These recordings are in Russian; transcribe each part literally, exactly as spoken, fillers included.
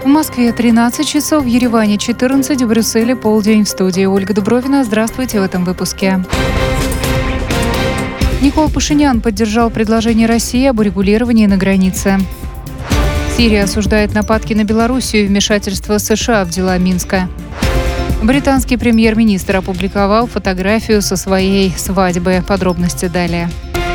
В Москве тринадцать часов, в Ереване четырнадцать, в Брюсселе полдень. В студии Ольга Дубровина. Здравствуйте в этом выпуске. Никол Пашинян поддержал предложение России об урегулировании на границе. Сирия осуждает нападки на Белоруссию и вмешательство США в дела Минска. Британский премьер-министр опубликовал фотографию со своей свадьбы. Подробности далее.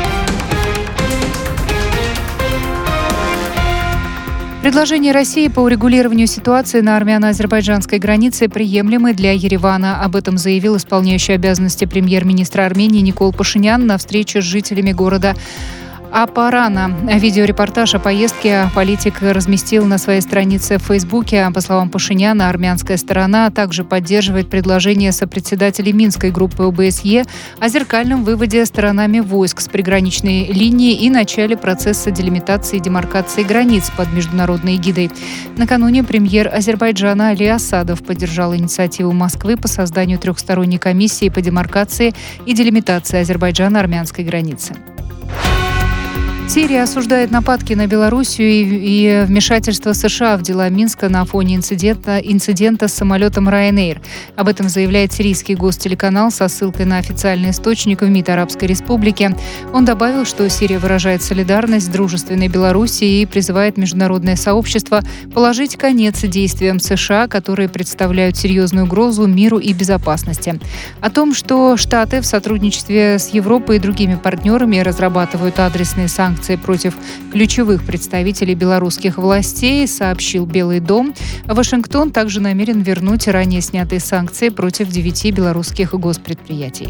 Предложения России по урегулированию ситуации на армяно-азербайджанской границе приемлемы для Еревана. Об этом заявил исполняющий обязанности премьер-министра Армении Никол Пашинян на встрече с жителями города Апарана. Видеорепортаж о поездке политик разместил на своей странице в Фейсбуке. По словам Пашиняна, армянская сторона также поддерживает предложение сопредседателей Минской группы о бэ эс е о зеркальном выводе сторонами войск с приграничной линии и начале процесса делимитации и демаркации границ под международной эгидой. Накануне премьер Азербайджана Али Асадов поддержал инициативу Москвы по созданию трехсторонней комиссии по демаркации и делимитации Азербайджана-армянской границы. Сирия осуждает нападки на Белоруссию и, и вмешательство США в дела Минска на фоне инцидента, инцидента с самолетом Ryanair. Об этом заявляет сирийский гостелеканал со ссылкой на официальный источник в МИД Арабской Республики. Он добавил, что Сирия выражает солидарность с дружественной Белоруссией и призывает международное сообщество положить конец действиям США, которые представляют серьезную угрозу миру и безопасности. О том, что Штаты в сотрудничестве с Европой и другими партнерами разрабатывают адресные санкции против ключевых представителей белорусских властей, сообщил Белый дом. Вашингтон также намерен вернуть ранее снятые санкции против девяти белорусских госпредприятий.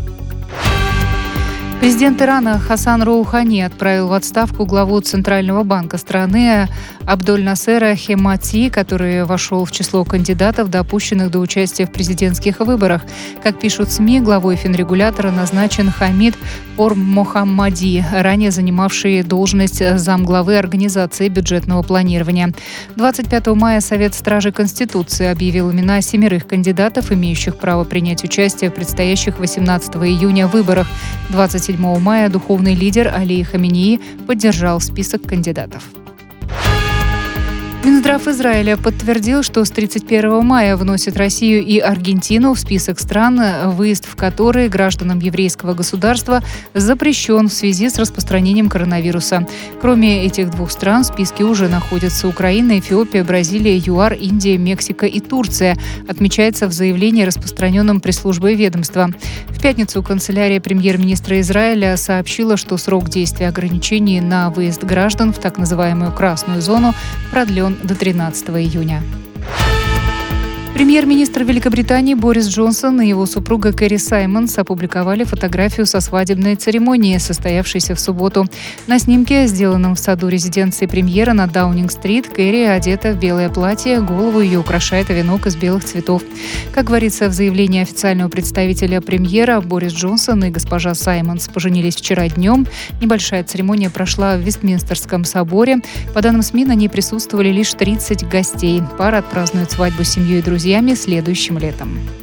Президент Ирана Хасан Роухани отправил в отставку главу Центрального банка страны Абдоль-Насера Хемати, который вошел в число кандидатов, допущенных до участия в президентских выборах. Как пишут СМИ, главой финрегулятора назначен Хамид Ор-Мохаммади, ранее занимавший должность замглавы Организации бюджетного планирования. двадцать пятого мая Совет Стражей Конституции объявил имена семерых кандидатов, имеющих право принять участие в предстоящих восемнадцатого июня выборах. двадцать седьмого мая духовный лидер Али Хаменеи поддержал список кандидатов. Минздрав Израиля подтвердил, что с тридцать первого мая вносит Россию и Аргентину в список стран, выезд в которые гражданам еврейского государства запрещен в связи с распространением коронавируса. Кроме этих двух стран в списке уже находятся Украина, Эфиопия, Бразилия, ЮАР, Индия, Мексика и Турция, отмечается в заявлении, распространенном пресс-службой ведомства. В пятницу канцелярия премьер-министра Израиля сообщила, что срок действия ограничений на выезд граждан в так называемую красную зону продлен до тринадцатого июня. Премьер-министр Великобритании Борис Джонсон и его супруга Кэрри Саймонс опубликовали фотографию со свадебной церемонии, состоявшейся в субботу. На снимке, сделанном в саду резиденции премьера на Даунинг-стрит, Кэрри одета в белое платье, голову ее украшает венок из белых цветов. Как говорится в заявлении официального представителя премьера, Борис Джонсон и госпожа Саймонс поженились вчера днем. Небольшая церемония прошла в Вестминстерском соборе. По данным СМИ, на ней присутствовали лишь тридцать гостей. Пара отпразднует свадьбу с семьей и друзьями следующим летом.